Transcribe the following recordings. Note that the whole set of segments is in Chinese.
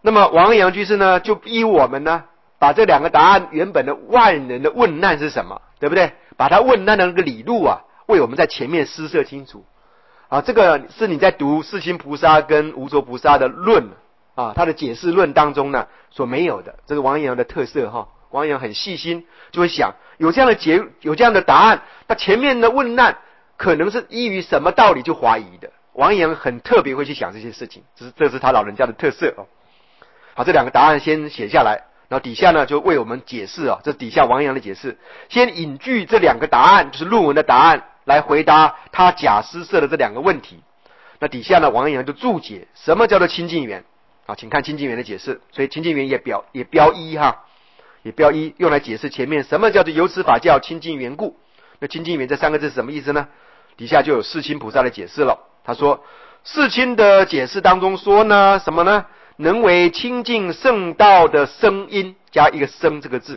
那么王阳居士呢，就逼我们呢，把这两个答案原本的万人的问难是什么，对不对？把他问难的那个理路啊，为我们在前面施设清楚。啊，这个是你在读世亲菩萨跟无着菩萨的论啊，他的解释论当中呢所没有的，这是王阳的特色哈。王阳很细心，就会想有这样的答案，那前面的问难可能是依于什么道理就怀疑的。王阳很特别会去想这些事情，这是他老人家的特色哦。好，这两个答案先写下来，然后底下呢就为我们解释啊，这底下王阳的解释，先引据这两个答案，就是论文的答案来回答他假施设的这两个问题。那底下呢，王阳就注解什么叫做清净缘啊，请看清净缘的解释。所以清净缘也标一哈，也标一用来解释前面什么叫做由此法教清净缘故。那清净缘这三个字是什么意思呢？底下就有世亲菩萨的解释了。他说世亲的解释当中说呢，什么呢？能为清净圣道的声音，加一个声这个字，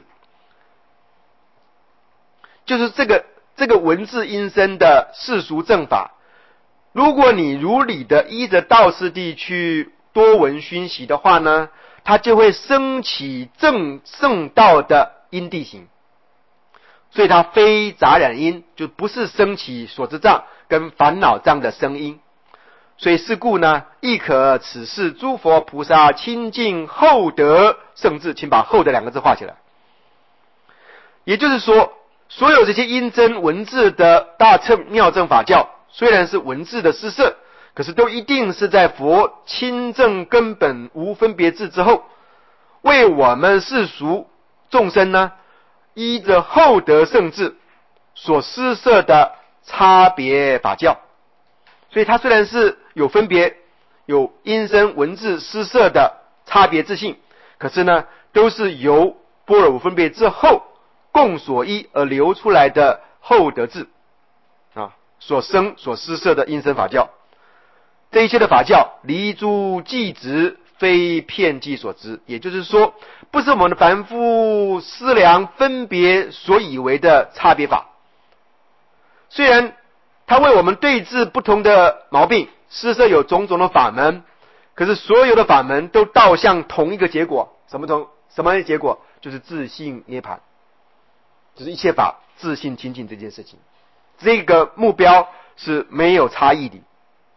就是这个文字音声的世俗正法。如果你如理的依着道次第去多闻熏习的话呢，它就会升起正圣道的因地行，所以它非杂染因，就不是升起所知障跟烦恼障的声音。所以是故呢，亦可此是诸佛菩萨清净厚德圣智，请把厚德两个字画起来。也就是说，所有这些音真文字的大乘妙正法教，虽然是文字的施设，可是都一定是在佛清正根本无分别智之后，为我们世俗众生呢，依着厚德圣智所施设的差别法教。所以它虽然是有分别，有音声文字施设的差别自性，可是呢，都是由般若无分别之后共所依而流出来的厚德智啊，所施设的音声法教。这一切的法教离诸寂执，非片剂所知，也就是说，不是我们的凡夫思量分别所以为的差别法。虽然他为我们对治不同的毛病，施设有种种的法门，可是所有的法门都导向同一个结果，什么结果？就是自性涅槃，就是一切法自性清净这件事情。这个目标是没有差异的，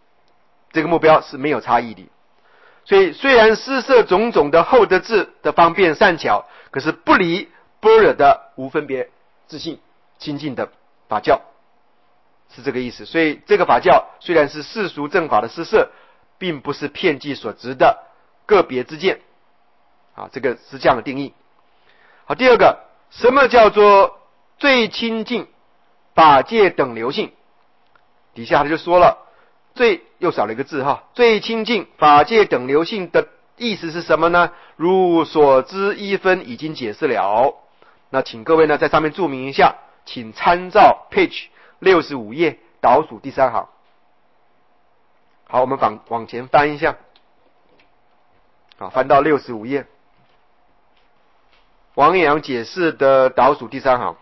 所以虽然施设种种的厚德智的方便善巧，可是不离般若的无分别自性清净的法教，是这个意思。所以这个法教虽然是世俗正法的施设，并不是片剂所执的个别之见啊，这个是这样的定义。好，第二个，什么叫做最清净法界等流性？底下他就说了，又少了一个字哈，最清净法界等流性的意思是什么呢？如所知一分已经解释了。那请各位呢在上面注明一下，请参照 page 65页倒数第3行。好，我们往前翻一下，好，翻到65页，王阳解释的倒数第3行。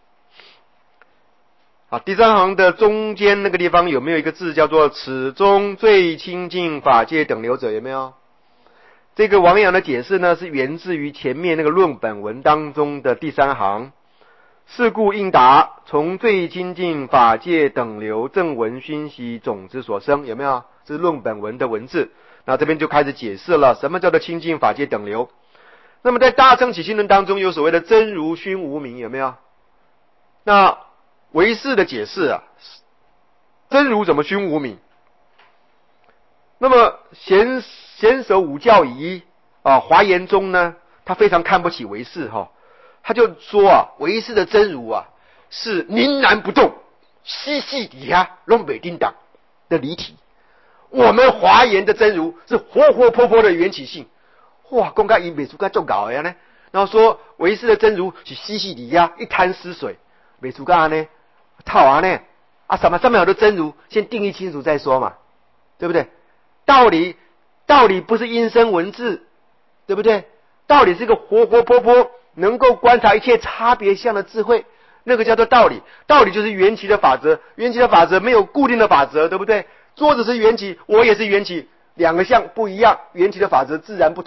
好，第3行的中间那个地方有没有一个字叫做此中最清净法界等流者？有没有？这个王阳的解释呢，是源自于前面那个论本文当中的第3行。是故应答，从最清净法界等流正闻熏习种子所生，有没有？这是论本文的文字。那这边就开始解释了什么叫做清净法界等流。那么在大乘起信论当中有所谓的真如熏无明，有没有？那唯识的解释啊，真如怎么熏无明？那么贤守五教仪啊，华严宗呢，他非常看不起唯识哈。他就说啊，唯识的真如啊是凝然不动，细细底下拢袂叮当的离体。我们华严的真如是活活泼泼的缘起性。哇，讲甲伊袂出甲足搞的呢。然后说唯识的真如是细细底下一滩死水，袂出甲呢，套啊呢啊什么有的真如，先定义清楚再说嘛，对不对？道理不是音声文字，对不对？道理是个活活泼泼能够观察一切差别相的智慧，那个叫做道理。道理就是缘起的法则，缘起的法则没有固定的法则，对不对？桌子是缘起，我也是缘起，两个相不一样，缘起的法则自然不同。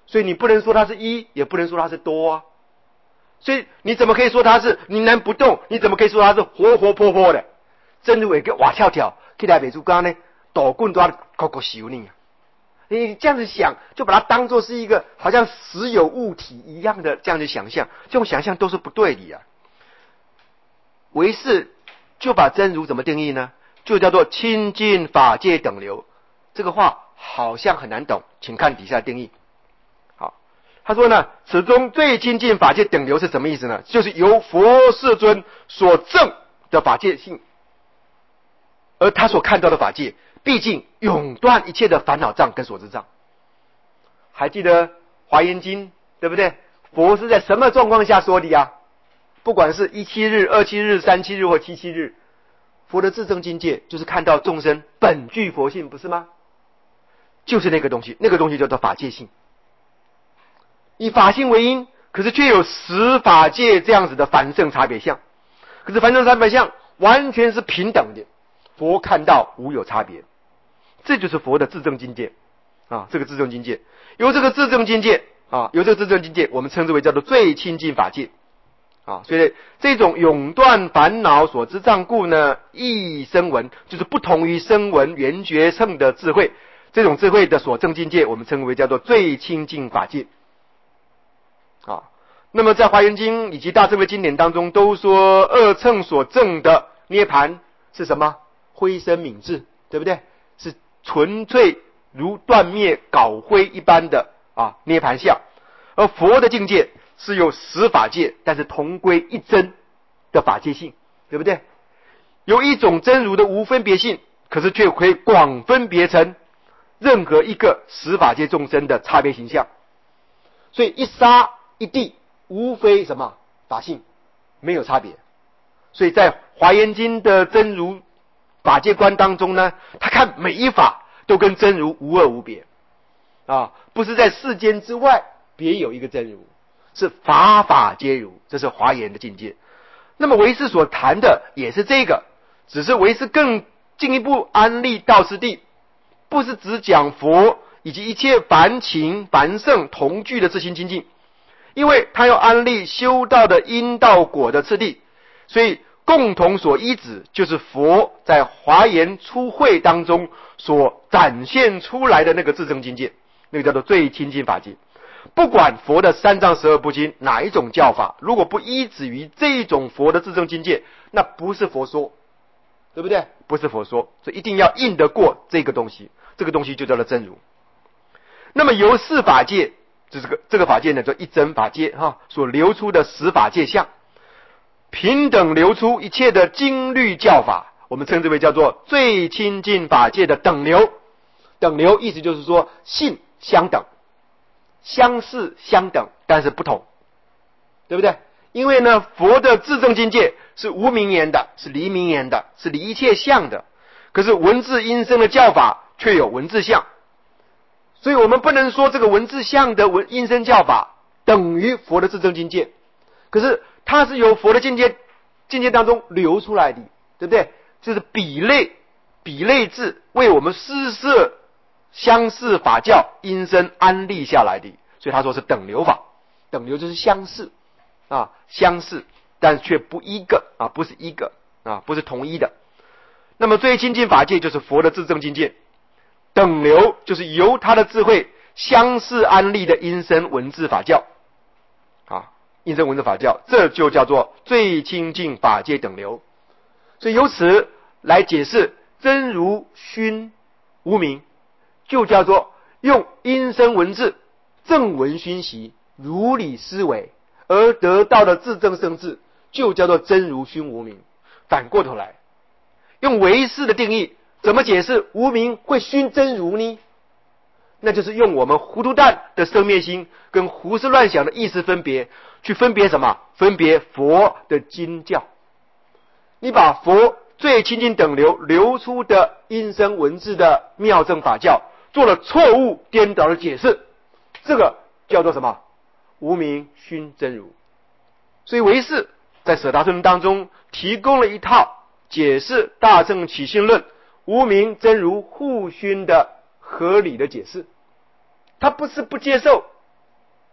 所以你不能说它是一，也不能说它是多啊。所以你怎么可以说它是凝然不动？你怎么可以说它是活活泼泼的？真如一个哇跳跳，去来美珠刚呢，抖棍都要搞搞修你啊！你这样子想，就把它当作是一个好像实有物体一样的这样的想象，这种想象都是不对的啊。唯识就把真如怎么定义呢？就叫做清净法界等流。这个话好像很难懂，请看底下定义。好，他说呢，此中最清净法界等流是什么意思呢？就是由佛世尊所证的法界性，而他所看到的法界，毕竟永断一切的烦恼障跟所知障。还记得华严经对不对？佛是在什么状况下说的呀？不管是17日、27日、37日或77日，佛的自证境界就是看到众生本具佛性，不是吗？就是那个东西，那个东西叫做法界性。以法性为因，可是却有十法界这样子的凡圣差别相。可是凡圣差别相完全是平等的，佛看到无有差别，这就是佛的自证境界啊！这个自证境界，由这个自证境界，我们称之为叫做最清净法界啊。所以这种永断烦恼所知障故呢，异声闻，就是不同于声闻缘觉乘的智慧，这种智慧的所证境界，我们称为叫做最清净法界啊。那么在华严经以及大乘的经典当中，都说二乘所证的涅盘是什么？灰身泯智，对不对？是纯粹如断灭槁灰一般的涅盘相。而佛的境界是有十法界，但是同归一真的法界性，对不对？有一种真如的无分别性，可是却可以广分别成任何一个十法界众生的差别形象。所以一沙一地无非什么法性，没有差别。所以在华严经的真如法界观当中呢，他看每一法都跟真如无二无别不是在世间之外别有一个真如，是法法皆如，这是华严的境界。那么唯识所谈的也是这个，只是唯识更进一步安立道次第，不是只讲佛以及一切凡情凡圣同具的自心清净，因为他要安立修道的因道果的次第，所以共同所依止就是佛在华严初会当中所展现出来的那个自证境界，那个叫做最清净法界。不管佛的三藏十二部经哪一种教法，如果不依止于这种佛的自证境界，那不是佛说，对不对？不是佛说，所以一定要印得过这个东西，这个东西就叫做真如。那么由四法界，这个法界呢叫一真法界所流出的十法界相，平等流出一切的经律教法，我们称之为叫做最清净法界的等流。等流意思就是说性相等，相似相等，但是不同，对不对？因为呢，佛的自证境界是无明言的，是离明言的，是离一切相的。可是文字音声的教法却有文字相，所以我们不能说这个文字相的音声教法等于佛的自证境界。可是它是由佛的境界当中流出来的，对不对？就是比类智为我们施设相似法教因身安立下来的，所以他说是等流法。等流就是相似相似，但却不一个不是一个不是同一的。那么最清净法界就是佛的自证境界，等流就是由他的智慧相似安立的因身文字法教因身文字法教，这就叫做最清净法界等流。所以由此来解释真如熏无明，就叫做用因身文字正文熏习如理思维而得到的自证圣智，就叫做真如熏无明。反过头来用唯识的定义，怎么解释无明会熏真如呢？那就是用我们糊涂蛋的生灭心跟胡思乱想的意识分别，去分别什么？分别佛的经教。你把佛最清净等流流出的因身文字的妙正法教做了错误颠倒的解释，这个叫做什么？无明熏真如。所以唯识在舍大论当中提供了一套解释大乘起信论无明真如互熏的合理的解释。他不是不接受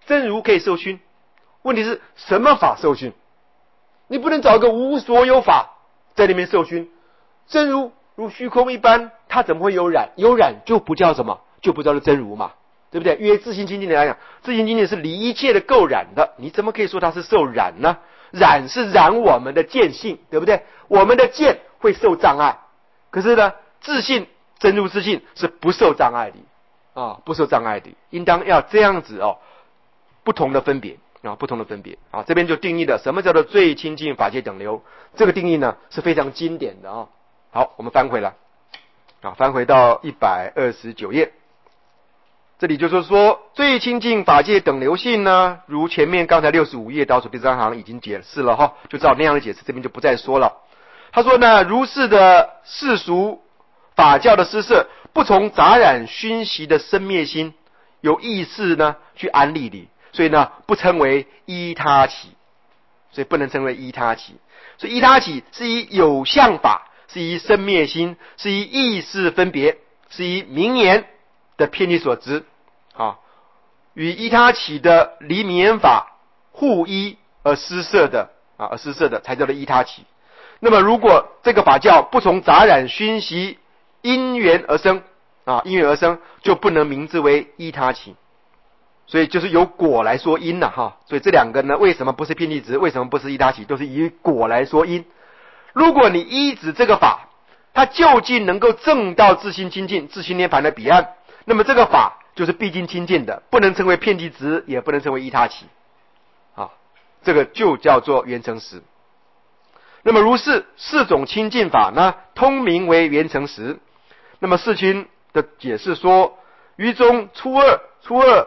真如可以受熏，问题是什么法受熏？你不能找一个无所有法在里面受熏。真如如虚空一般，它怎么会有染？有染就不叫什么？就不叫做真如嘛，对不对？因为自性清净来讲，自性清净是离一切的垢染的，你怎么可以说它是受染呢？染是染我们的见性，对不对？我们的见会受障碍，可是呢，自性真如自性是不受障碍的不受障碍的，应当要这样子不同的分别不同的分别这边就定义了什么叫做最清净法界等流，这个定义呢是非常经典的好，我们翻回来翻回到129页，这里就是说最清净法界等流性呢，如前面刚才65页倒数第3行已经解释了就照那样的解释，这边就不再说了。他说呢，如是的世俗法教的施设，不从杂染熏习的生灭心有意识呢去安立的，所以呢不称为依他起，所以不能称为依他起。所以依他起是以有相法，是以生灭心，是以意识分别，是以名言的偏离所知与依他起的离名言法互依而施设的才叫做依他起。那么如果这个法教不从杂染熏习因缘而生因缘而生，就不能名之为依他起。所以就是由果来说因所以这两个呢，为什么不是偏离执，为什么不是依他起，都是以果来说因。如果你依止这个法，它究竟能够证到自性清净、自性涅槃的彼岸，那么这个法就是必经清净的，不能称为偏离执，也不能称为依他起这个就叫做圆成实。那么如是四种清净法呢，通名为圆成实。那么世亲的解释说，于中初二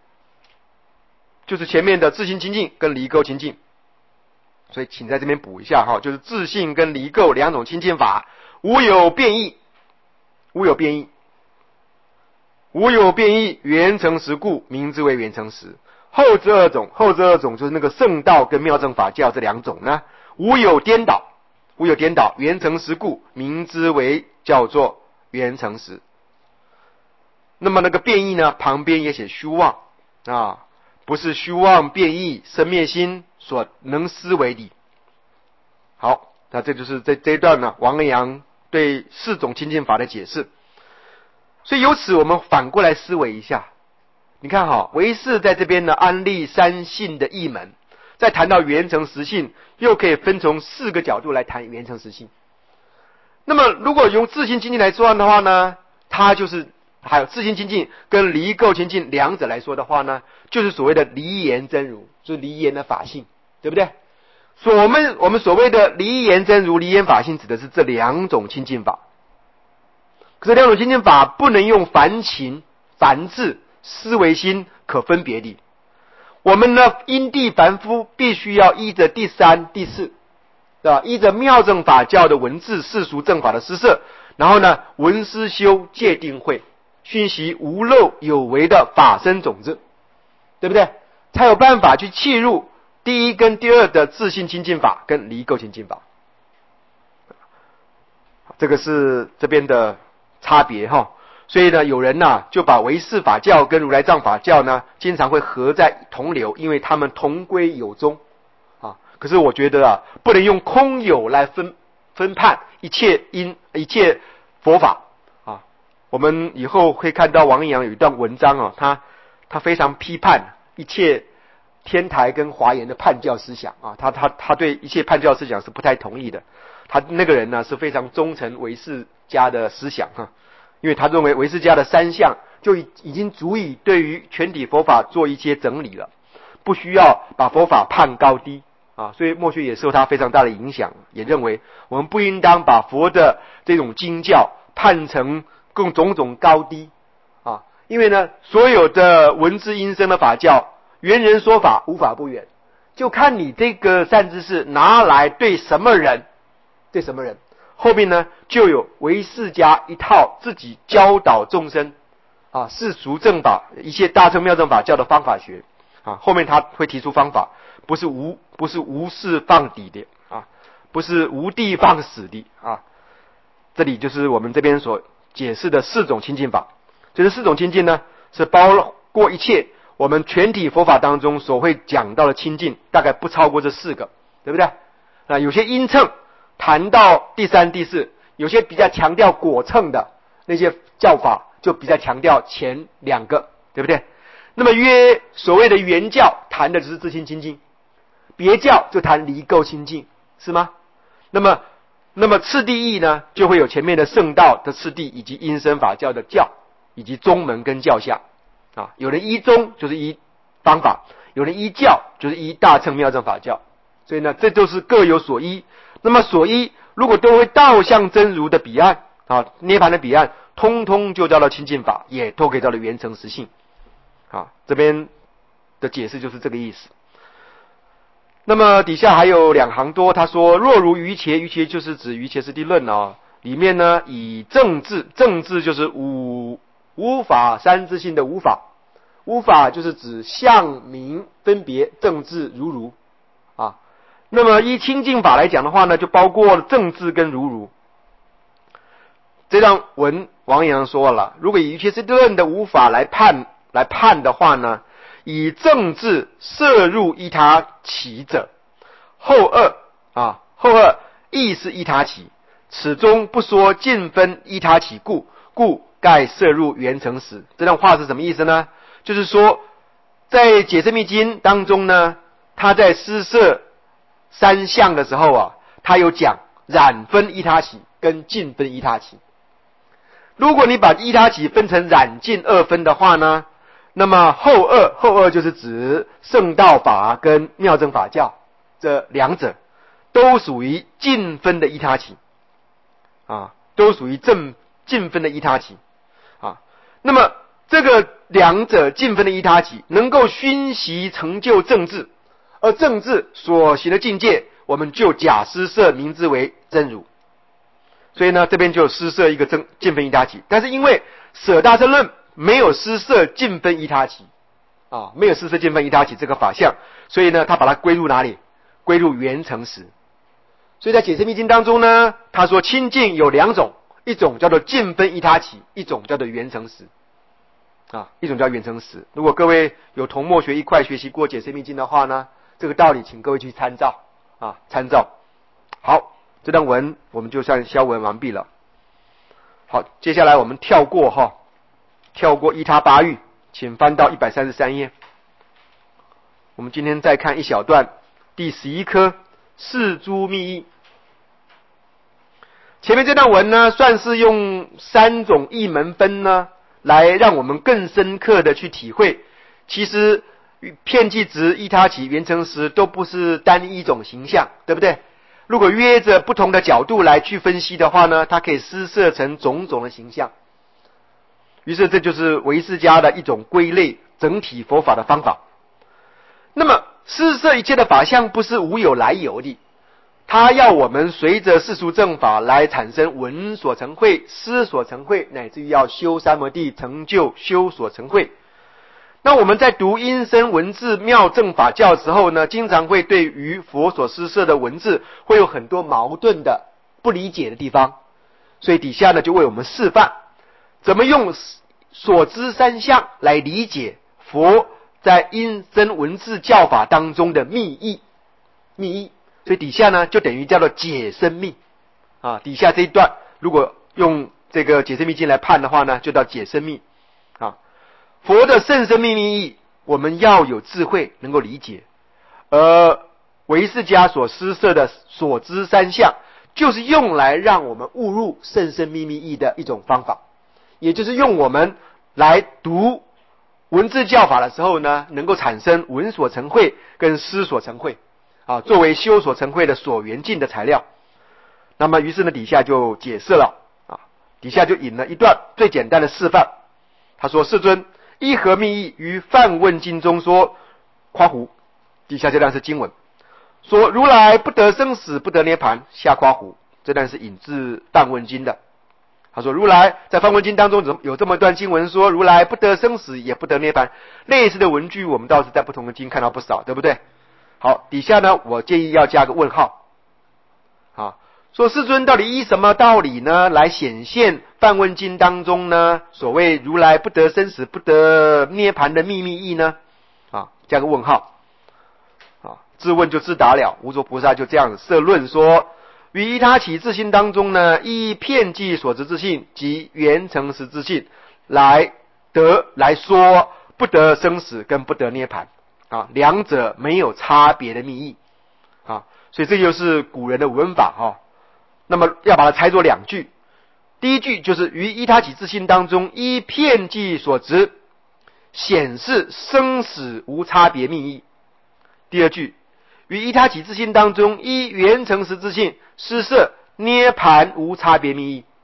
就是前面的自性清净跟离垢清净，所以请在这边补一下就是自性跟离垢两种清净法，无有变异，圆成实故，名之为圆成实。后之二种就是那个圣道跟妙正法教这两种呢，无有颠倒，圆成实故，名之为叫做圆成实。那么那个变异呢，旁边也写虚妄不是虚妄变异生灭心所能思维的。好，那这就是这一段呢，王阳对四种清净法的解释。所以由此我们反过来思维一下，你看唯识在这边呢安立三性的义门，再谈到圆成实性，又可以分从4个角度来谈圆成实性。那么如果用自性清净来说的话呢，它就是还有自性清净跟离垢清净两者来说的话呢，就是所谓的离言真如，就是离言的法性，对不对？所以我们所谓的离言真如、离言法性，指的是这两种清净法。可是两种清净法不能用凡情、凡智、思维心可分别的。我们呢，因地凡夫必须要依着第3、第4，依着妙正法教的文字世俗正法的施设，然后呢，闻思修戒定慧，熏习无漏有为的法身种子，对不对？才有办法去契入第1跟第2的自性清净法跟离垢清净法。这个是这边的差别所以呢，有人就把唯识法教跟如来藏法教呢经常会合在同流，因为他们同归有宗可是我觉得不能用空有来分判一切佛法我们以后会看到王阳有一段文章他非常批判一切天台跟华严的叛教思想他对一切叛教思想是不太同意的。他那个人呢是非常忠诚唯识家的思想因为他认为唯识家的3项就已经足以对于全体佛法做一些整理了，不需要把佛法判高低所以墨学也受他非常大的影响，也认为我们不应当把佛的这种经教判成各种高低因为呢，所有的文字音声的法教，圆人说法，无法不圆，就看你这个善知识拿来对什么人，后面呢就有唯识家一套自己教导众生世俗正法一切大乘妙正法教的方法学后面他会提出方法，不是无事放底的不是无地放矢的这里就是我们这边所解释的4种清净法。这4种清净呢，是包括一切我们全体佛法当中所会讲到的清净，大概不超过这4个，对不对？那有些因乘谈到第3、第4，有些比较强调果乘的那些教法，就比较强调前2个，对不对？那么所谓的原教谈的只是自性清净，别教就谈离垢清净，是吗？那么次第义呢，就会有前面的圣道的次第，以及因身法教的教，以及宗门跟教下啊。有人依宗就是依方法，有人依教就是依大乘妙正法教，所以呢，这都是各有所依。那么所依如果都会道向真如的彼岸啊，涅槃的彼岸，通通就叫做清净法，也都可以叫做圆成实性啊。这边的解释就是这个意思。那么底下还有2行多，他说若如瑜伽，瑜伽就是指瑜伽师地论啊，里面呢以正智，正智就是无法三自性的无法，无法就是指相名分别正智如啊。那么依清净法来讲的话呢，就包括了正智跟如。这段文王阳说了，如果以瑜伽师地论的无法来判的话呢，以正智摄入依他起者，后二亦是依他起，此中不说尽分依他起故盖摄入圆成实。这段话是什么意思呢？就是说在解释密经当中呢，他在施摄3相的时候啊，他有讲染分依他起跟尽分依他起。如果你把依他起分成染尽2分的话呢，那么后二就是指圣道法跟妙正法教，这2者都属于尽分的依他起啊，都属于尽分的依他起啊。那么这个2者尽分的依他起能够熏习成就正智，而正智所行的境界，我们就假施摄名之为真如。所以呢，这边就施摄一个尽分依他起，但是因为舍大乘论没有施摄尽分依他起啊，没有施摄尽分依他起这个法相，所以呢，他把它归入哪里？归入圆成实。所以在解释密经当中呢，他说清净有2种，一种叫做尽分依他起，一种叫做圆成实啊，一种叫圆成实。如果各位有同墨学一块学习过解释密经的话呢，这个道理请各位去参照啊，参照。好，这段文我们就算消文完毕了。好，接下来我们跳过依他八欲，请翻到133页。我们今天再看一小段，第11科四诸密意。前面这段文呢，算是用3种义门分呢，来让我们更深刻的去体会，其实遍计执依他起圆成实都不是单一种形象，对不对？如果约着不同的角度来去分析的话呢，它可以施摄成种种的形象。于是这就是唯识家的一种归类整体佛法的方法。那么施摄一切的法相不是无有来由的，他要我们随着世俗正法来产生闻所成慧、思所成慧，乃至于要修三摩地成就修所成慧。那我们在读因身文字妙正法教的时候呢，经常会对于佛所施摄的文字会有很多矛盾的不理解的地方，所以底下呢就为我们示范怎么用所知3相来理解佛在因身文字教法当中的密意。所以底下呢就等于叫做解深密啊，底下这一段如果用这个解深密经来判的话呢，就叫解深密啊。佛的甚深秘密意，我们要有智慧能够理解，而唯识家所施摄的所知3相，就是用来让我们悟入甚深秘密意的一种方法，也就是用我们来读文字教法的时候呢，能够产生闻所成慧跟思所成慧啊，作为修所成慧的所缘境的材料。那么于是呢，底下就解释了啊，底下就引了一段最简单的示范。他说：世尊，依何密意于梵问经中说括弧，底下这段是经文，说如来不得生死不得涅槃，下括弧，这段是引自梵问经的。他说如来在梵问经当中有这么一段经文说如来不得生死也不得涅槃，类似的文句我们倒是在不同的经看到不少，对不对？好，底下呢我建议要加个问号啊，说世尊到底依什么道理呢来显现梵问经当中呢所谓如来不得生死不得涅槃的秘密意呢？ 加个问号。自问就自答了，无着菩萨就这样设论说，于依他起自性当中呢，依遍计所执自性及缘成实自性来说不得生死跟不得涅盘两者没有差别的密意所以这就是古人的文法那么要把它拆作两句，第一句就是于依他起自性当中依遍计所执显示生死无差别密意，第二句于依他起自性当中依缘成实自性施设涅盘无差别密意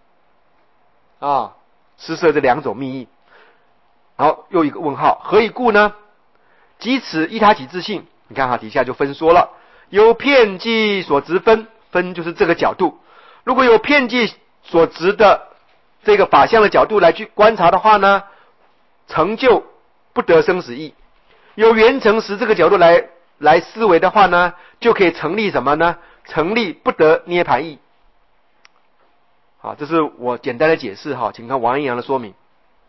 施设这两种密意。好，又一个问号，何以故呢？即此依他起自性，你看底下就分说了，由遍计所执分就是这个角度，如果有遍计所执的这个法相的角度来去观察的话呢，成就不得生死意；有缘成实这个角度来思维的话呢，就可以成立什么呢？成立不得涅盘意。好，这是我简单的解释请看王阴阳的说明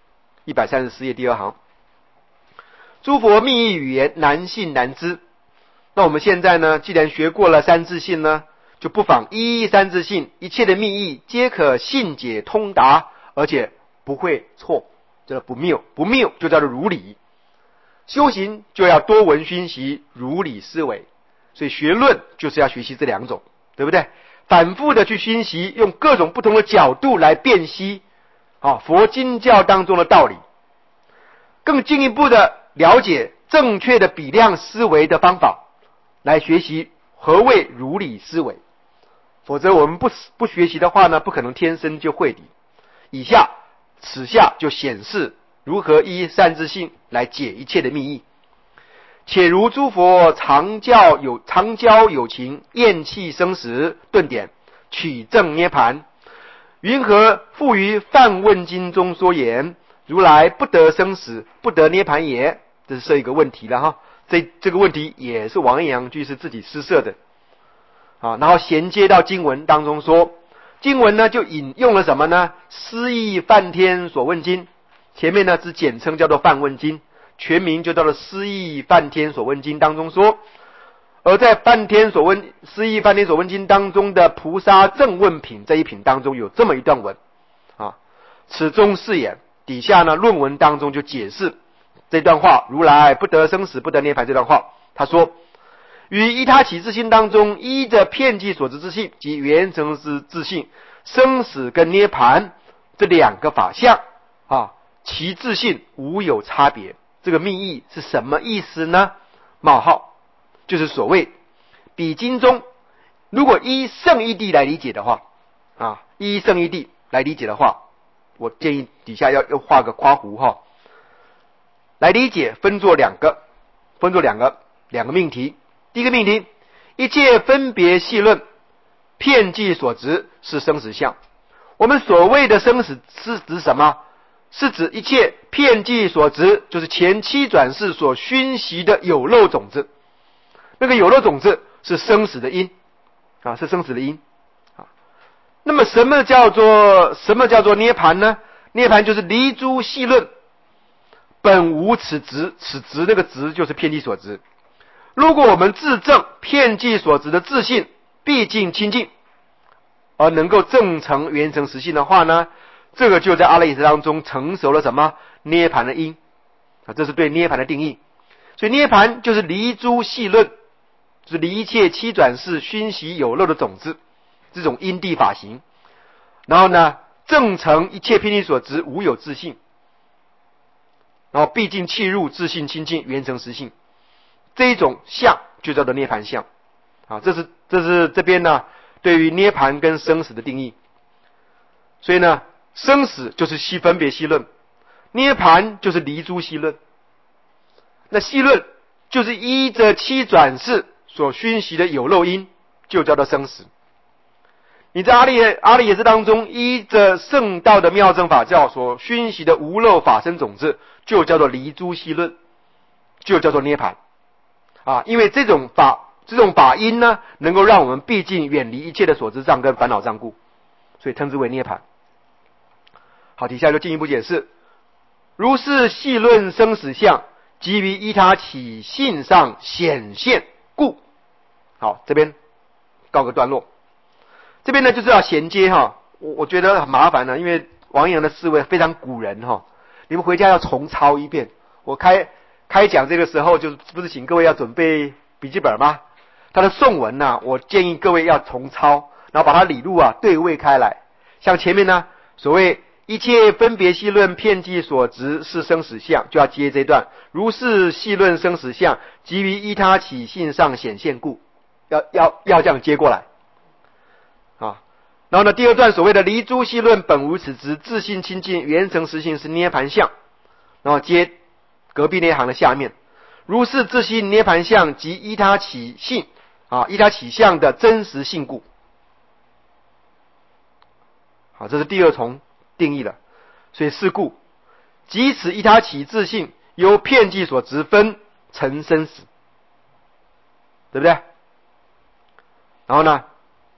，134页第2行。诸佛密意语言难信难知，那我们现在呢，既然学过了三自性呢，就不妨依三自性，一切的密意皆可信解通达，而且不会错，叫做不谬，不谬就叫做如理。修行就要多闻熏习，如理思维，所以学论就是要学习这两种，对不对？反复的去熏习，用各种不同的角度来辨析佛经教当中的道理，更进一步的了解正确的比量思维的方法，来学习何谓如理思维。否则我们不学习的话呢，不可能天生就会理。此下就显示如何依三自性来解一切的密意。且如诸佛常教有情，厌弃生死，顿点取正涅盘，云何复于梵问经中说言，如来不得生死，不得涅盘也？这是设一个问题了这个问题也是王阴阳居士自己施设的然后衔接到经文当中说，经文呢就引用了什么呢？思义梵天所问经，前面呢只简称叫做梵问经，全名就到了思义梵天所问经当中说，而在思义梵天所问经当中的菩萨正问品这一品当中有这么一段文此中是言，底下呢论文当中就解释这段话，如来不得生死不得涅盘这段话，他说于依他起自性当中，依着遍计所执自性及缘成实自性，生死跟涅盘这两个法相其自性无有差别。这个密意是什么意思呢？冒号就是所谓比经中，如果依圣义谛来理解的话依圣义谛来理解的话，我建议底下要画个括弧来理解，分作两个命题。第一个命题，一切分别细论，遍计所执是生死相。我们所谓的生死是指什么？是指一切遍计所执，就是前七转世所熏习的有漏种子。那个有漏种子是生死的因是生死的因那么什么叫做涅盘呢？涅盘就是离诸细论，本无此执，此执那个执就是遍计所执。如果我们自证遍计所执的自性毕竟清净，而能够证成缘成实性的话呢，这个就在阿赖耶识当中成熟了什么？涅盘的因这是对涅盘的定义。所以涅盘就是离诸细论，就是离一切七转世熏习有漏的种子，这种因地法行，然后呢证成一切遍计所执无有自性，然后毕竟契入自性清净缘成实性，这一种相就叫做涅盘相这是这边呢对于涅盘跟生死的定义。所以呢生死就是分别细论，涅盘就是离诸细论。那细论就是依着七转世所熏习的有漏因，就叫做生死。你在阿赖耶识当中依着圣道的妙正法教所熏习的无漏法身种子，就叫做离诸细论，就叫做涅盘因为这种法因呢，能够让我们毕竟远离一切的所知障跟烦恼障故，所以称之为涅盘。好，底下就进一步解释，如是细论生死相， 基于依他起性上显现故。好，这边告个段落。这边呢就是要衔接哈，我觉得很麻烦呢，因为王阳的思维非常古人哈，你们回家要重抄一遍。我开讲这个时候，就不是请各位要准备笔记本吗？他的颂文呢，我建议各位要重抄，然后把它理路对位开来。像前面呢，所谓一切分别细论遍计所执是生死相，就要接这段。如是细论生死相，基于依他起性上显现故，要这样接过来。然后呢，第二段所谓的离诸细论本无此执，自性清净圆成实性是涅盘相，然后接隔壁那行的下面，如是自性涅盘相及依他起性依他起相的真实性故。好，这是第二重定义了。所以是故即此依他起自性由遍计所执分成生死，对不对？然后呢，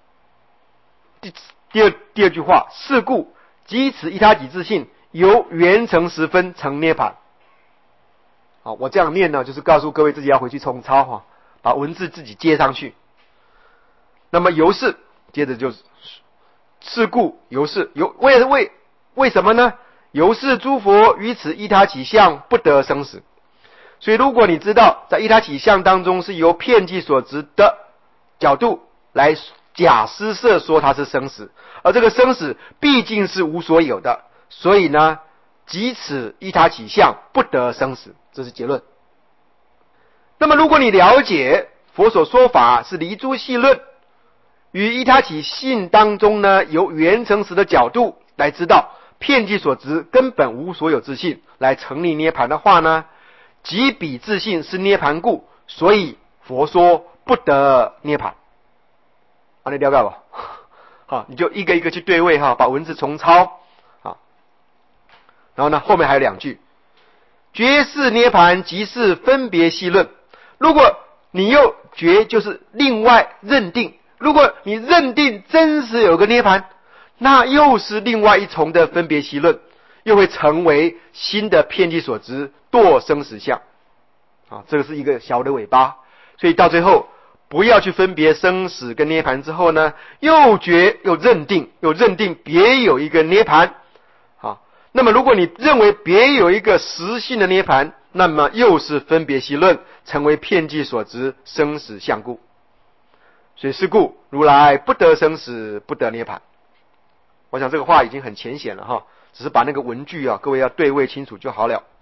第二句话，是故即此依他起自性由圆成实分成涅盘。好，我这样念呢，就是告诉各位自己要回去重抄把文字自己接上去。那么由是，接着就是是故由是，为什么呢？由是诸佛于此依他起相不得生死。所以如果你知道在依他起相当中是由遍计所执的角度来假施设说它是生死，而这个生死毕竟是无所有的，所以呢，即此依他起相不得生死，这是结论。那么如果你了解佛所说法是离诸细论与依他起性当中呢，由圆成实的角度来知道遍计所执根本无所有之性来成立涅盘的话呢，即彼自性是涅盘故，所以佛说不得涅盘。你了解吧？好，你就一个一个去对位把文字重抄。好，然后呢，后面还有两句，觉是涅盘即是分别细论。如果你又觉就是另外认定，如果你认定真实有个涅盘，那又是另外一重的分别细论，又会成为新的遍计所执堕生死相。这个是一个小的尾巴，所以到最后不要去分别生死跟涅盘之后呢，又觉又认定别有一个涅盘。那么如果你认为别有一个实性的涅盘，那么又是分别细论，成为遍计所执生死相故。所以是故如来不得生死，不得涅盘。我想这个话已经很浅显了只是把那个文句各位要对位清楚就好了。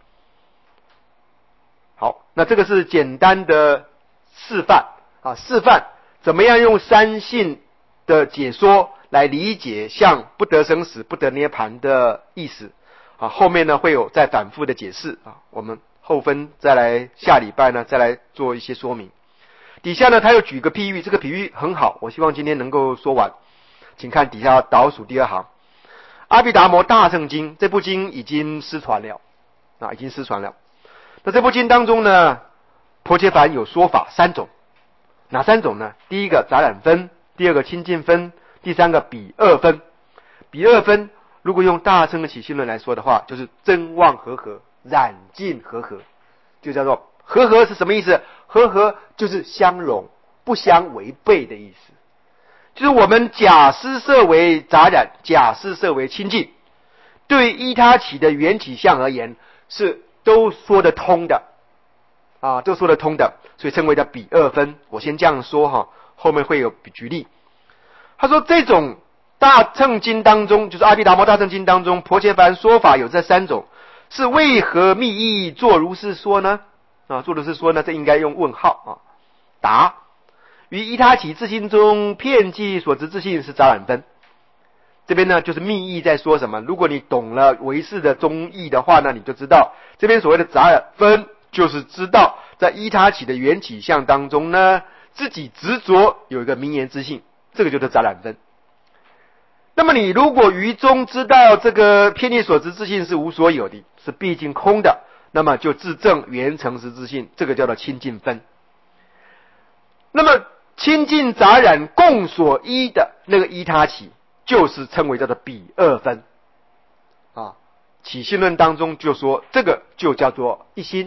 好，那这个是简单的示范怎么样用三性的解说来理解像不得生死不得涅盘的意思后面呢会有再反复的解释我们后分再来下礼拜呢再来做一些说明。底下呢他又举个譬喻，这个譬喻很好，我希望今天能够说完。请看底下倒数第二行，阿毗达摩大乘经，这部经已经失传了已经失传了。那这部经当中呢，婆伽梵有说法三种，哪三种呢？第一个杂染分，第二个清净分，第三个比二分。比二分如果用大乘的起信论来说的话，就是真妄和合，染净和合，就叫做和合是什么意思？和合就是相容，不相违背的意思。就是我们假施设为杂染，假施设为清净，对依他起的缘起相而言是都说得通的都说得通的，所以称为叫比二分。我先这样说后面会有举例。他说这种大乘经当中，就是阿毗达摩大乘经当中，婆伽梵说法有这三种，是为何密意作如是说呢？作如是说呢，这应该用问号答。于依他起自性中遍计所执自性是杂染分。这边呢就是密意在说什么，如果你懂了唯识的中义的话呢，你就知道这边所谓的杂染分就是知道在依他起的缘起相当中呢，自己执着有一个名言之性，这个就是杂染分。那么你如果于中知道这个遍计所执自性是无所有的，是毕竟空的，那么就自证圆成实之性，这个叫做清净分。那么清净杂染共所依的那个依他起，就是称为叫做比二分起信论当中就说这个就叫做一心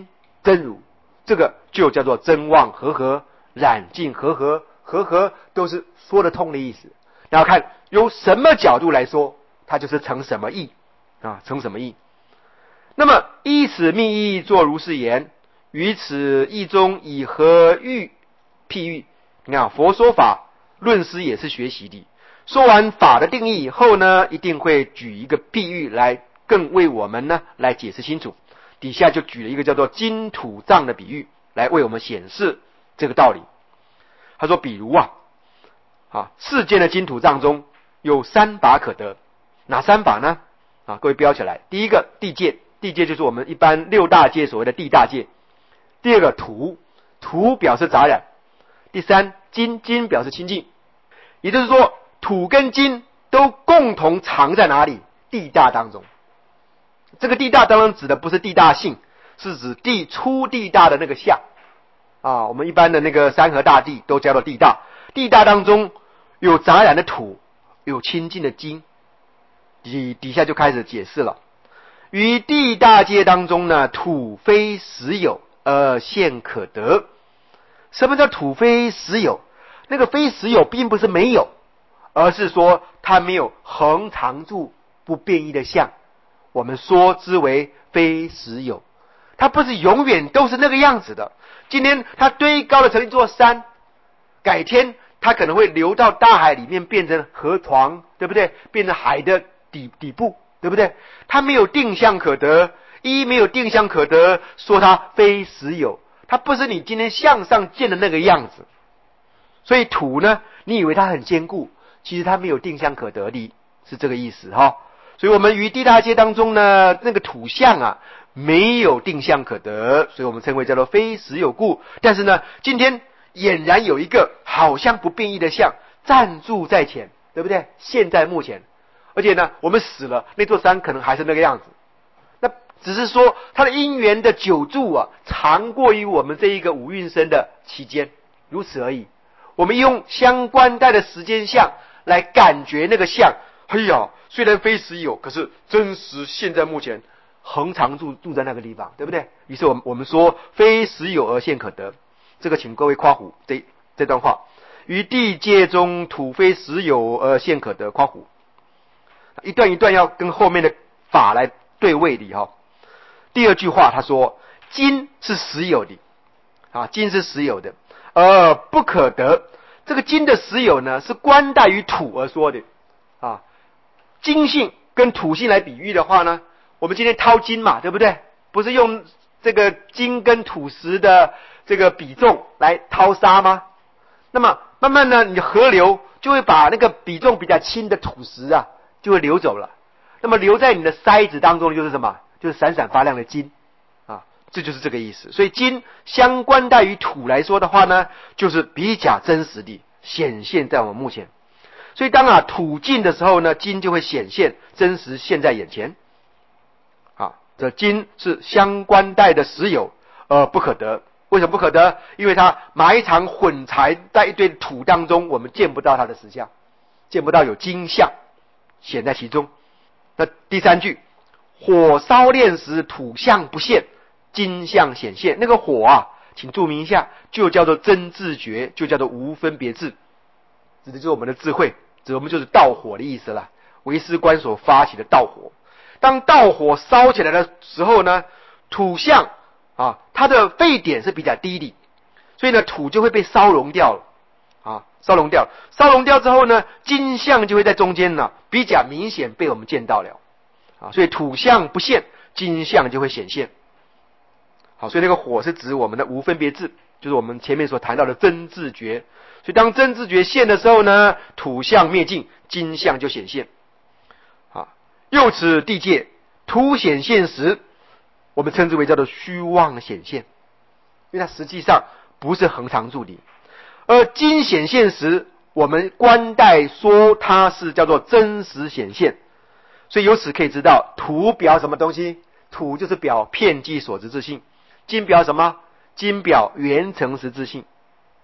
真如，这个就叫做真妄合合，染净合合，合合都是说得通的意思。然后看由什么角度来说，它就是成什么义啊，成什么义。那么依此密意作如是言，于此义中以何喻譬喻？你看佛说法，论师也是学习的。说完法的定义以后呢，一定会举一个譬喻来更为我们呢来解释清楚。底下就举了一个叫做金土藏的比喻，来为我们显示这个道理。他说，比如世间的金土藏中有3法可得，哪3法呢？各位标起来。第一个地界，地界就是我们一般6大界所谓的地大界。第二个土，土表示杂染。第三金，金表示清净。也就是说，土跟金都共同藏在哪里？地大当中。这个地大当然指的不是地大性，是指地出地大的那个相我们一般的那个山河大地都叫做地大。地大当中有杂染的土，有清净的金。底下就开始解释了。于地大界当中呢，土非实有而现可得。什么叫土非实有？那个非实有并不是没有，而是说它没有恒常住不变异的相，我们说之为非实有。它不是永远都是那个样子的。今天它堆高了成一座山，改天它可能会流到大海里面，变成河床，对不对？变成海的底部，对不对？它没有定向可得，没有定向可得，说它非实有，它不是你今天向上见的那个样子。所以土呢，你以为它很坚固，其实它没有定向可得的，是这个意思哈。所以我们于地大界当中呢，那个土相没有定向可得，所以我们称为叫做非实有故。但是呢，今天俨然有一个好像不变异的相暂住在前，对不对？现在目前，而且呢，我们死了，那座山可能还是那个样子。那只是说它的因缘的久住长过于我们这一个五蕴生的期间，如此而已。我们用相关带的时间相来感觉那个相，虽然非实有，可是真实现在目前恒常住在那个地方，对不对？于是我们说非实有而现可得，这个请各位夸胡这段话。于地界中土非实有而现可得，夸胡。一段一段要跟后面的法来对位的第二句话他说，金是实有的金是实有的，而不可得。这个金的实有呢，是观待于土而说的金性跟土性来比喻的话呢，我们今天掏金嘛，对不对？不是用这个金跟土石的这个比重来掏沙吗？那么慢慢呢，你的河流就会把那个比重比较轻的土石就会流走了。那么留在你的筛子当中的就是什么？就是闪闪发亮的金这就是这个意思。所以金相关待于土来说的话呢，就是比较真实的显现在我们目前。所以当土尽的时候呢，金就会显现真实现在眼前这金是相关待的实有不可得。为什么不可得？因为它埋藏混材在一堆土当中，我们见不到它的实相，见不到有金相显在其中。那第三句，火烧炼时土相不现，金相显现。那个火请注明一下，就叫做真自觉，就叫做无分别智，指的就是我们的智慧，我们就是道火的意思了。唯识观所发起的道火，当道火烧起来的时候呢，土相它的沸点是比较低的，所以呢土就会被烧融掉了烧融掉之后呢，金相就会在中间比较明显被我们见到了所以土相不现，金相就会显现。所以那个火是指我们的无分别智，就是我们前面所谈到的真自觉。所以当真自觉现的时候呢，土相灭尽，金相就显现又此地界土显现时，我们称之为叫做虚妄显现，因为它实际上不是恒常住的。而金显现时，我们观待说它是叫做真实显现。所以由此可以知道，土表什么东西？土就是表遍计所知之性，金表什么？金表缘成实之性。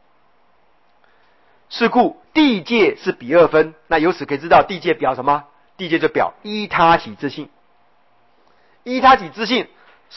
是故地界是比二分，那由此可以知道地界表什么？地界就表依他起之性。依他起之性是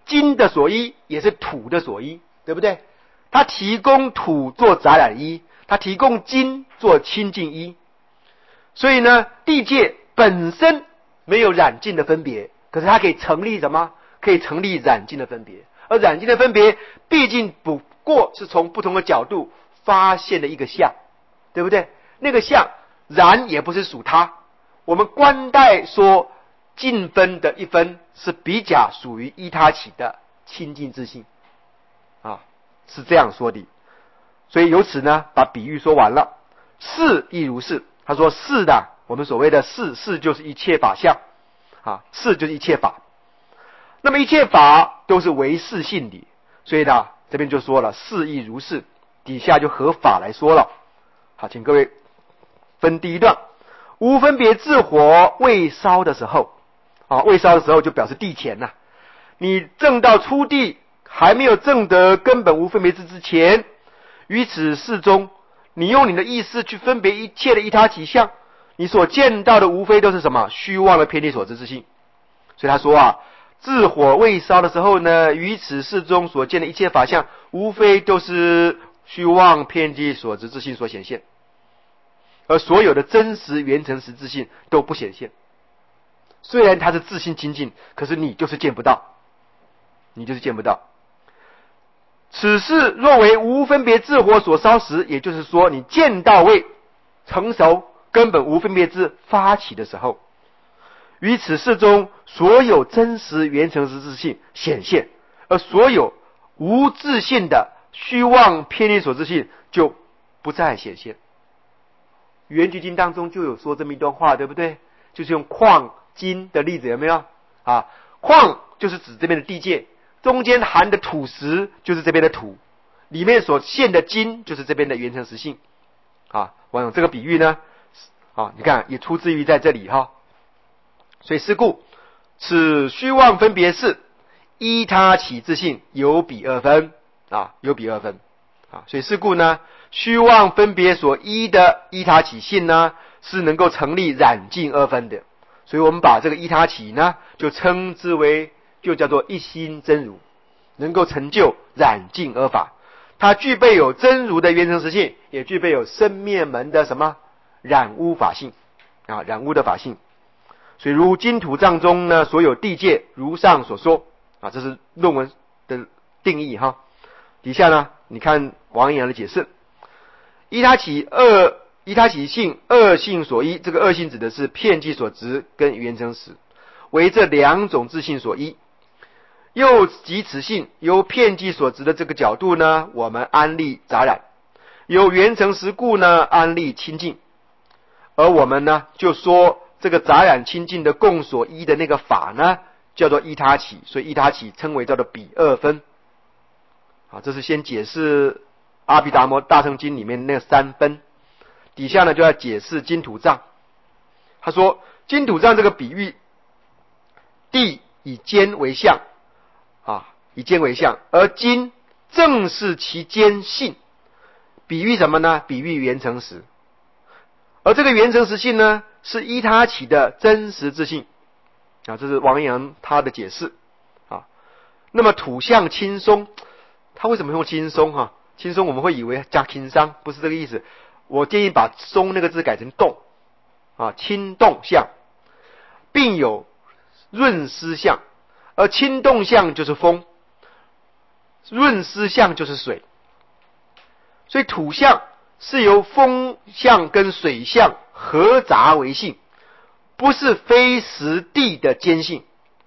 金的所依，也是土的所依，对不对？他提供土做杂染依，他提供金做清净依。所以呢，地界本身没有染净的分别，可是它可以成立什么？可以成立染净的分别。而染净的分别，毕竟不过是从不同的角度发现的一个相，对不对？那个相染也不是属它。我们观待说净分的一分是比较属于依他起的清净之性啊，是这样说的。所以由此呢，把比喻说完了。事亦如是，他说事的，我们所谓的事就是一切法相啊，事就是一切法。那么一切法都是唯事性理，所以呢，这边就说了事亦如是，底下就合法来说了。好，请各位分第一段。无分别自火未烧的时候啊，未烧的时候就表示地前呐。你证到初地还没有证得根本无分别智之前，于此事中，你用你的意识去分别一切的依他起相，你所见到的无非都是什么？虚妄的偏离所知之性。所以他说啊，自火未烧的时候呢，于此事中所见的一切法相，无非都是虚妄偏激所知之性所显现，而所有的真实圆成实之性都不显现。虽然它是自性清净，可是你就是见不到，你就是见不到。此事若为无分别自火所烧时，也就是说你见到位成熟，根本无分别智发起的时候，于此事中所有真实圆成实之性显现，而所有无自性的虚妄偏离所知性就不再显现。圆觉经当中就有说这么一段话，对不对？就是用矿金的例子，有没有啊？矿就是指这边的地界，中间含的土石就是这边的土，里面所现的金就是这边的圆成实性啊。我用这个比喻呢啊，你看也出自于在这里哈。所以是故此虚妄分别事依他起自性有比二分啊，有比二分啊。所以是故呢，虚妄分别所依的依他起性呢，是能够成立染净二分的。所以我们把这个依他起呢，就称之为，就叫做一心真如，能够成就染净二法。它具备有真如的圆成实性，也具备有生灭门的什么染污法性啊，染污的法性。所以如金土藏中呢，所有地界如上所说啊，这是论文的定义哈。底下呢，你看王阳的解释，依他起性二性所依，这个二性指的是片剂所执跟圆成实，为这两种自性所依。又即此性由片剂所执的这个角度呢，我们安立杂染；由圆成实故呢，安立清净。而我们呢，就说这个杂染清净的共所依的那个法呢，叫做依他起，所以依他起称为叫做比二分。好，这是先解释阿毗达摩大乘经里面那三分。底下呢就要解释金土藏。他说金土藏这个比喻，地以坚为相啊，以坚为相，而金正是其坚性。比喻什么呢？比喻圆成实。而这个圆成实性呢，是依他起的真实之性啊，这是王阳他的解释啊。那么土相轻松，他为什么用轻松哈？轻松我们会以为加轻伤，不是这个意思。我建议把松那个字改成动啊，轻动相，并有润湿相，而轻动相就是风，润湿相就是水。所以土相是由风相跟水相合杂为性，不是非实地的坚性。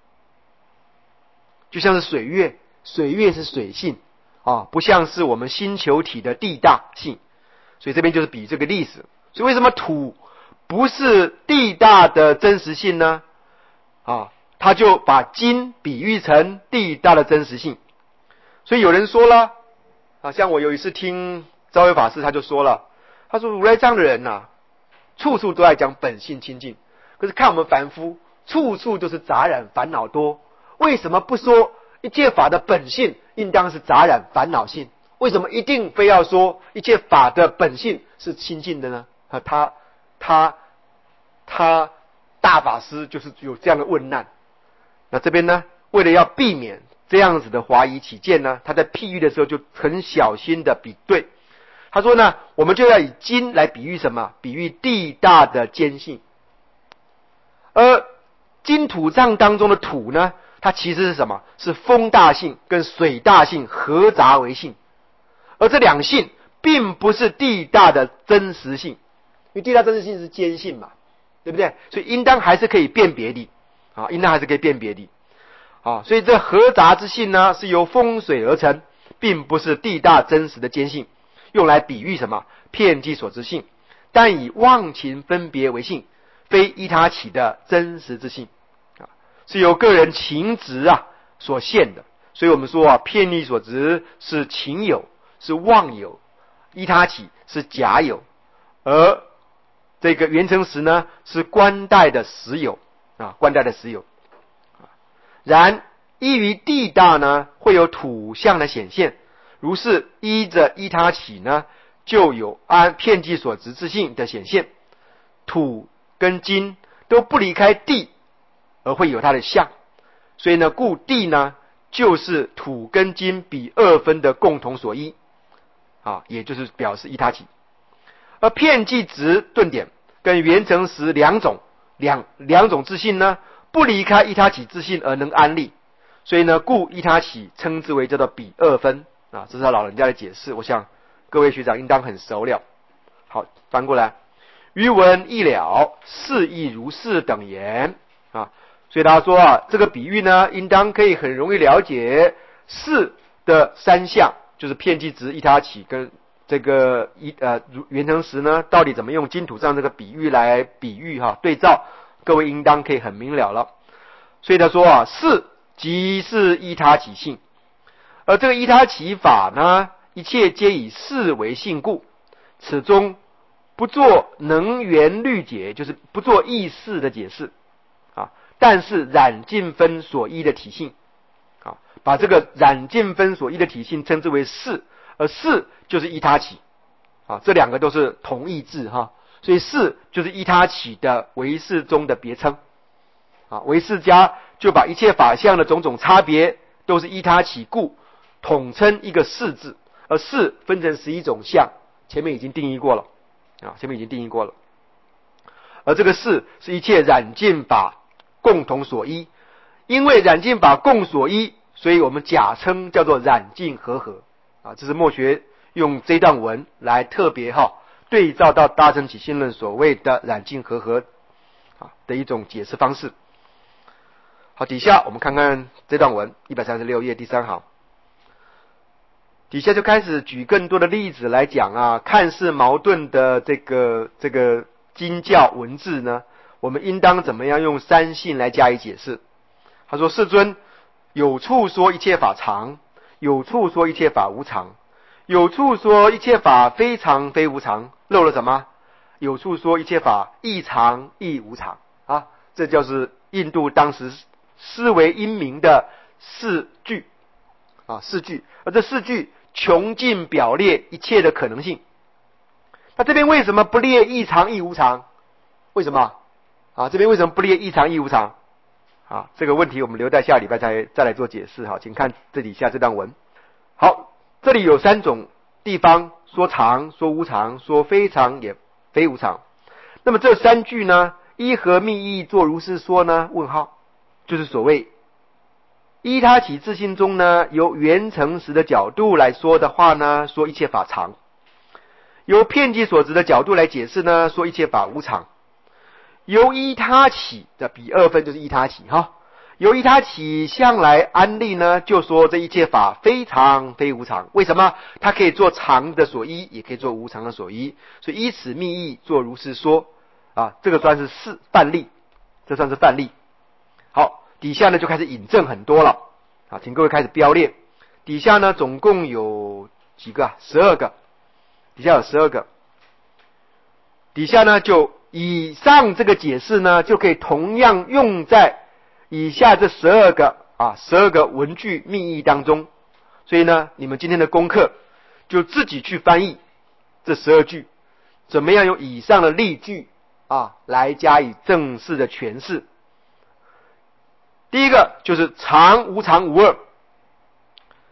就像是水月，水月是水性啊，不像是我们星球体的地大性。所以这边就是比这个例子。所以为什么土不是地大的真实性呢？啊，他就把金比喻成地大的真实性。所以有人说了啊，像我有一次听昭微法师他就说了，他说如来藏的人啊，处处都在讲本性清净，可是看我们凡夫处处都是杂染烦恼多，为什么不说一切法的本性应当是杂染烦恼性？为什么一定非要说一切法的本性是清净的呢？他大法师就是有这样的问难。那这边呢，为了要避免这样子的怀疑起见呢，他在譬喻的时候就很小心的比对。他说呢，我们就要以金来比喻什么？比喻地大的坚性。而金土藏当中的土呢，它其实是什么？是风大性跟水大性合杂为性。而这两性并不是地大的真实性，因为地大真实性是坚性嘛，对不对？所以应当还是可以辨别的啊，应当还是可以辨别的啊。所以这合杂之性呢，是由风水而成，并不是地大真实的坚性，用来比喻什么？遍计所之性，但以忘情分别为性，非依他起的真实之性啊，是由个人情执啊所现的。所以我们说啊，遍计所执是情有，是妄有，依他起是假有，而这个缘成实呢是观待的实有啊，观待的实有。然依于地大呢，会有土象的显现，如是依着依他起呢，就有按遍计所执之性的显现。土跟金都不离开地，而会有它的相，所以呢，故地呢就是土跟金比二分的共同所依啊，也就是表示依他起。而遍计执顿点跟缘成实两种之性呢，不离开依他起之性而能安立，所以呢，故依他起称之为叫做比二分啊，这是他老人家的解释，我想各位学长应当很熟了。好，翻过来，余文亦了，是亦如是等言啊。所以他说啊，这个比喻呢，应当可以很容易了解是的三项，就是遍计执、依他起跟这个缘成实呢，到底怎么用金土藏这个比喻来比喻哈，对照，各位应当可以很明了了。所以他说啊，是即是依他起性，而这个依他起法呢，一切皆以是为性故，此中不做能源律解，就是不做意识的解释啊，但是染净分所依的体性啊，把这个染净分所依的体性称之为是，而是就是依他起啊，这两个都是同义字哈，所以是就是依他起的唯识中的别称啊，唯识家就把一切法相的种种差别都是依他起故，统称一个是字，而是分成11种相，前面已经定义过了啊，前面已经定义过了。而这个是一切染净法共同所依，因为染净法共所依，所以我们假称叫做染净和合啊，这是墨学用这段文来特别对照到大乘起信论所谓的染净和合啊的一种解释方式。好，底下我们看看这段文136页第3行，底下就开始举更多的例子来讲啊，看似矛盾的这个经教文字呢，我们应当怎么样用三性来加以解释。他说，世尊，有处说一切法常，有处说一切法无常，有处说一切法非常非无常，漏了什么？有处说一切法亦常亦无常啊，这就是印度当时思维英明的四句啊，四句，而这四句穷尽表列一切的可能性。那这边为什么不列异常异无常？为什么啊？这边为什么不列异常异无常啊？这个问题我们留在下礼拜再来做解释。好，请看这底下这段文。好，这里有3种地方说常，说无常，说非常也非无常。那么这3句呢，依何密意作如是说呢？问号，就是所谓依他起自性中呢，由缘成实的角度来说的话呢，说一切法常；由遍计所执的角度来解释呢，说一切法无常；由依他起的比二分就是依他起哈，由依他起向来安立呢，就说这一切法非常非无常。为什么？它可以做常的所依，也可以做无常的所依，所以依此密意做如是说啊，这个算是范例，这算是范例。好，底下呢就开始引证很多了啊，请各位开始标列。底下呢总共有几个？12个，底下有12个。底下呢就以上这个解释呢，就可以同样用在以下这12个文句密意当中。所以呢，你们今天的功课就自己去翻译这12句，怎么样用以上的例句来加以正式的诠释。第一个就是常无常无二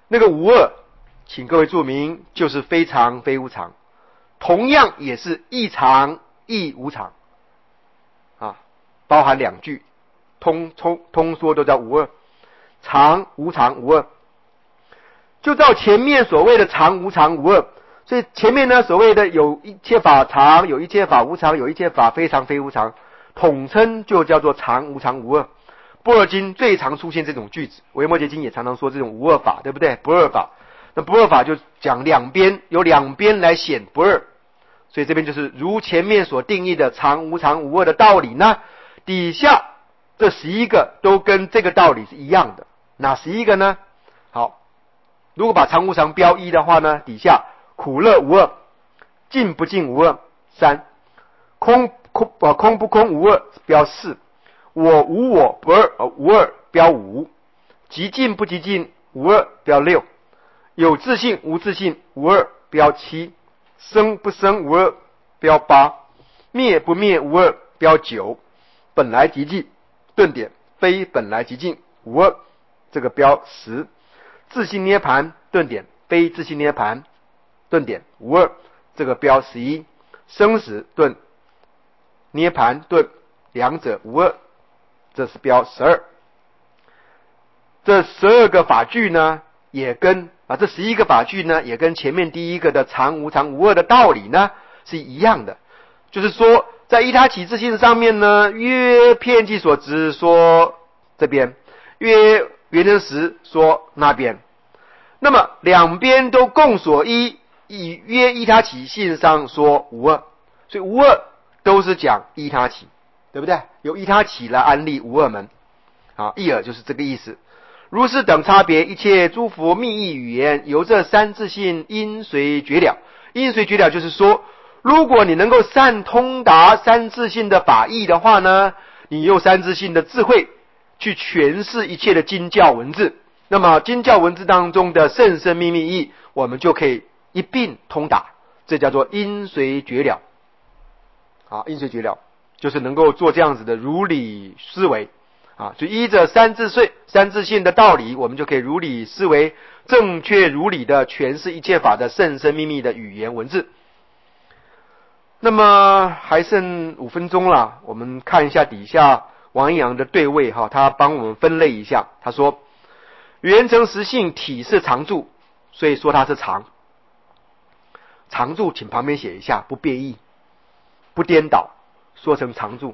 那个无二，请各位注明，就是非常非无常，同样也是亦常亦无常啊，包含两句，通说都叫无二，常无常无二。就照前面所谓的常无常无二，所以前面呢所谓的有一切法常，有一切法无常，有一切法非常非无常，统称就叫做常无常无二。不二经最常出现这种句子，维摩诘经也常常说这种无二法，对不对？不二法，那不二法就讲两边，有两边来显不二，所以这边就是如前面所定义的常无常无二的道理呢，底下这11个都跟这个道理是一样的。哪11个呢？好，如果把常无常标1的话呢，底下苦乐无二，净不净无二3，空不空无二标4，我无我不二无二标5，极尽不极尽无二标6，有自性无自性无二标7，生不生无二标8，灭不灭无二标9，本来极尽顿点非本来极尽无二，这个标10，自性涅盘顿点非自性涅盘顿点无二，这个标11，生死顿涅盘顿两者无二，这是标12。这12个法句呢，也跟这11个法句呢，也跟前面第一个的常无常无二的道理呢是一样的。就是说，在依他起自性上面呢，约遍计所执说这边，约圆成实说那边。那么两边都共所依，以约依他起性上说无二，所以无二都是讲依他起，对不对？由依他起来安立无二门，意耳就是这个意思。如是等差别，一切诸佛密意语言，由这三自性因随觉了。因随觉了就是说，如果你能够善通达三自性的法义的话呢，你用三自性的智慧去诠释一切的经教文字，那么经教文字当中的甚深秘密义，我们就可以一并通达，这叫做因随觉了。因随觉了就是能够做这样子的如理思维。所以依着三自性的道理，我们就可以如理思维，正确如理的诠释一切法的甚深秘密的语言文字。那么还剩5分钟了，我们看一下底下王一阳的对位他帮我们分类一下。他说圆成实性体是常住，所以说它是常。常住请旁边写一下，不变异不颠倒，说成常住。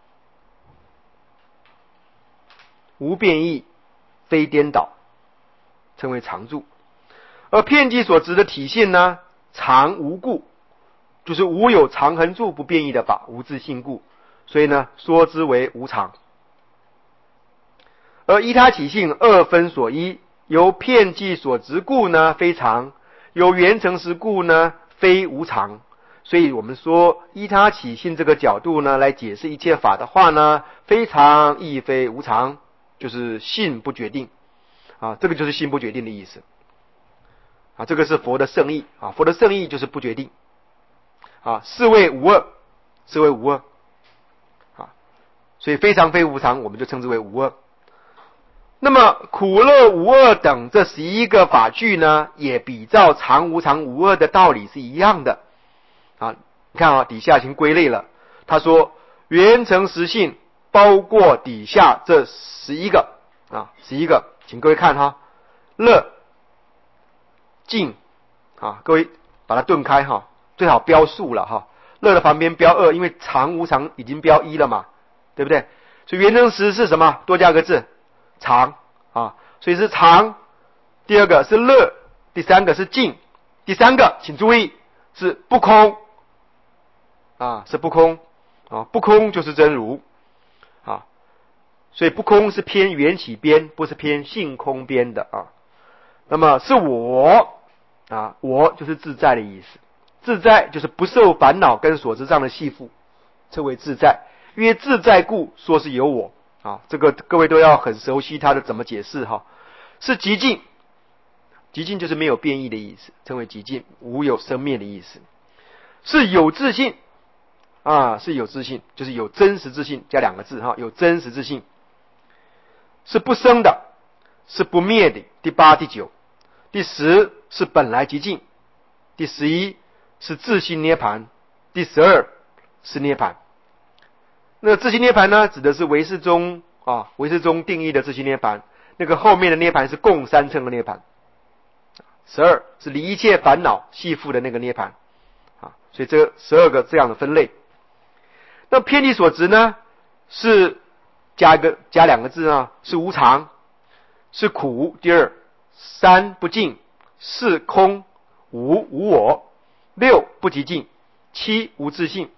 无变异非颠倒，称为常住。而遍计所执的体现呢，常无故，就是无有常恒住不变异的法，无自性故，所以呢说之为无常。而依他起性二分所依，由遍计所执故呢非常，由圆成实故呢非无常。所以我们说依他起性这个角度呢来解释一切法的话呢，非常亦非无常，就是性不决定这个就是性不决定的意思这个是佛的圣意佛的圣意就是不决定是谓无二，是谓无二所以非常非无常我们就称之为无二。那么苦乐无二等这11个法句呢，也比照常无常无二的道理是一样的你看底下已经归类了。他说圆成实性包括底下这11个11个，请各位看乐净各位把它顿开最好标数了乐的旁边标2，因为常无常已经标1了嘛，对不对？所以圆成实是什么？多加个字常所以是常，第二个是乐，第三个是净，第三个请注意是不空是不空不空就是真如所以不空是偏缘起边，不是偏性空边的那么是我我就是自在的意思，自在就是不受烦恼跟所知上的系缚，称为自在。因为自在故说是有我这个各位都要很熟悉它的怎么解释是极尽，极尽就是没有变异的意思，称为极尽，无有生灭的意思。是有自性是有自性，就是有真实自性，加2个字有真实自性。是不生的，是不灭的，第8、第9。 第10是本来极静，第11是自性涅盘，第12是涅盘。那自性涅盘呢，指的是唯识中定义的自性涅盘，那个后面的涅盘是共三乘的涅盘。12是离一切烦恼系缚的那个涅盘所以这12个这样的分类。那偏离所执呢，是加2个字是无常，是苦，第23不净，4空，5无我，6不极静，7无自性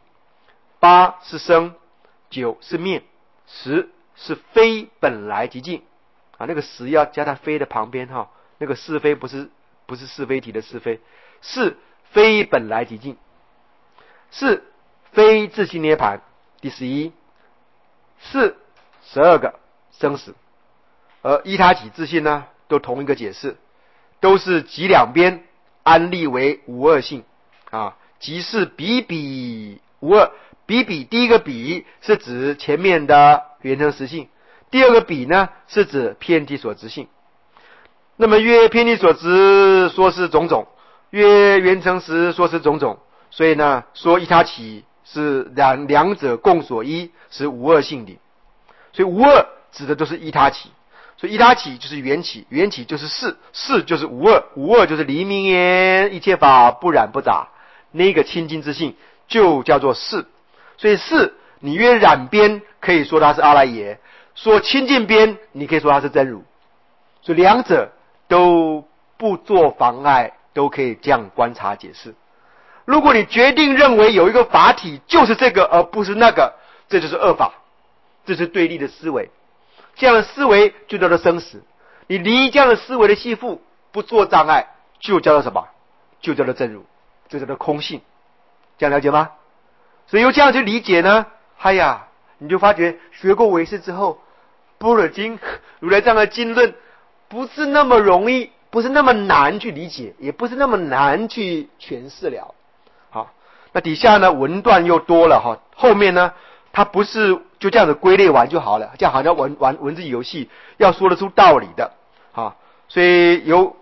，8是生，9是灭，10是非本来极静那个10要加在非的旁边那个是非不是是非题的是非，是非本来极静，是非自性涅盘，第11是12个生死。而依他起自性呢，都同一个解释，都是即两边安立为无二性即是比比无二。比第一个比是指前面的缘成实性，第二个比呢是指偏体所执性。那么约偏体所执说是种种，约缘成实说是种种，所以呢说依他起是两者共所依，是无二性理。所以无二指的都是依他起，所以依他起就是缘起，缘起就是事，事就是无二，无二就是离明言一切法不染不杂，那个清净之性就叫做事。所以事你约染边可以说它是阿赖耶，说清净边你可以说它是真如，所以两者都不做妨碍，都可以这样观察解释。如果你决定认为有一个法体就是这个而不是那个，这就是恶法，这是对立的思维，这样的思维就叫做生死。你离这样的思维的系缚不做障碍，就叫做什么？就叫做真如，就叫做空性。这样了解吗？所以由这样去理解呢，你就发觉学过唯识之后，般若经如来这样的经论不是那么容易，不是那么难去理解，也不是那么难去诠释了。好，那底下呢文段又多了后面呢它不是就这样子归类完就好了，这样好像玩文字游戏，要说得出道理的所以由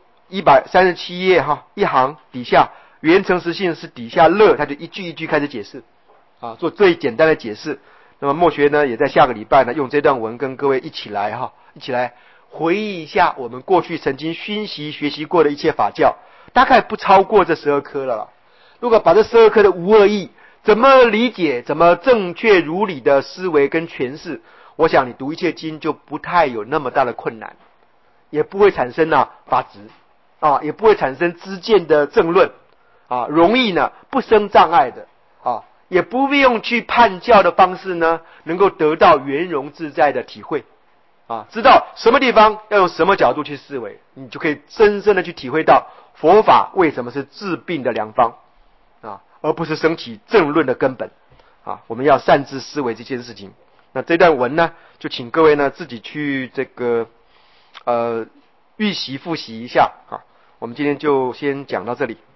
137页一行底下缘成实性是底下乐，他就一句一句开始解释做最简单的解释。那么墨学呢也在下个礼拜呢用这段文跟各位一起来回忆一下我们过去曾经熏习学习过的一切法教，大概不超过这12科了。如果把这12科的无二义怎么理解，怎么正确如理的思维跟诠释，我想你读一切经就不太有那么大的困难，也不会产生法执也不会产生知见的正论容易呢不生障碍的也不必用去判教的方式呢能够得到圆融自在的体会知道什么地方要用什么角度去思维，你就可以深深的去体会到佛法为什么是治病的良方而不是升起正论的根本我们要善知思维这件事情。那这段文呢就请各位呢自己去这个预习复习一下我们今天就先讲到这里。